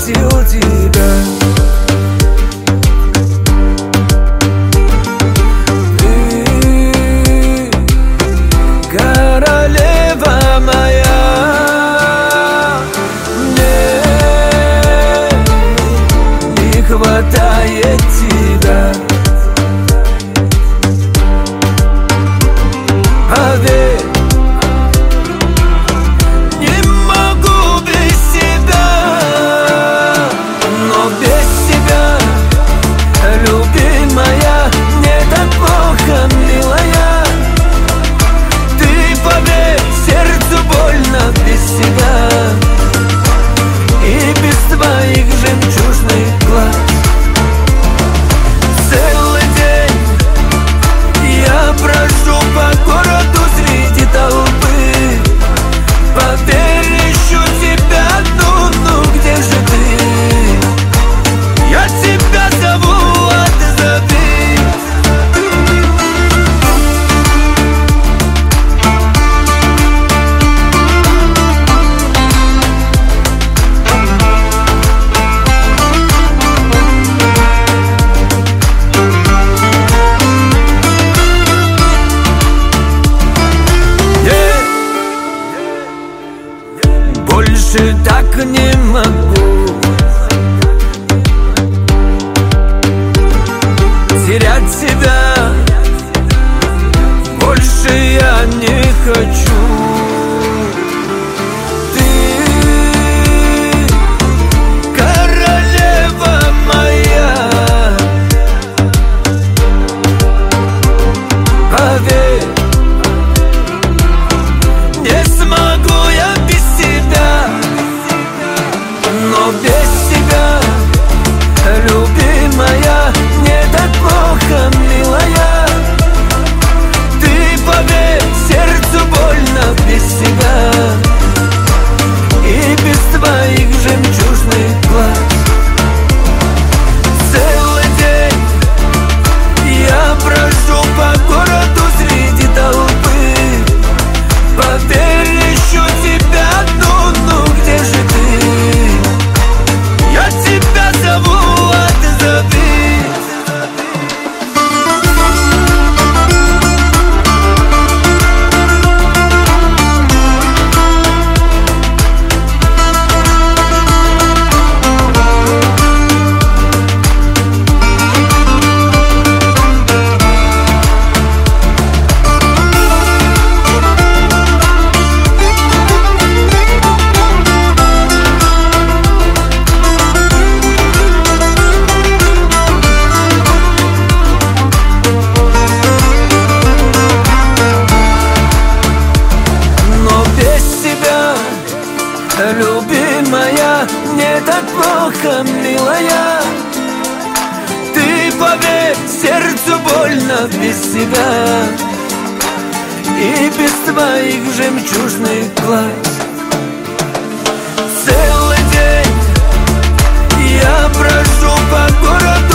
хотел тебя. Ты королева моя, мне не хватает тебя. Поверь, не могу без тебя, но без тебя, любимая, мне так плохо, милая. Ты поверь, сердцу больно без тебя и без твоих жемчужных глаз. Целый день я прошу по городу среди толпы. Поверь, ищу тебя одну, ну где же ты? Я тебя зову, а ты забей. Больше так не могу терять тебя, больше я не хочу. Ты королева моя, поверь, не смогу я без тебя, но без тебя, любимая, мне так плохо, милая. Ты поверь, сердцу больно без тебя и без твоих жемчужных глаз. Целый день я прошу по городу среди толпы. Поверь, ищу тебя одну, ну где же ты? Я тебя зову, а ты забей. Любимая, мне так плохо, милая. Ты поверь, сердцу больно без тебя и без твоих жемчужных глаз. Целый день я прошу по городу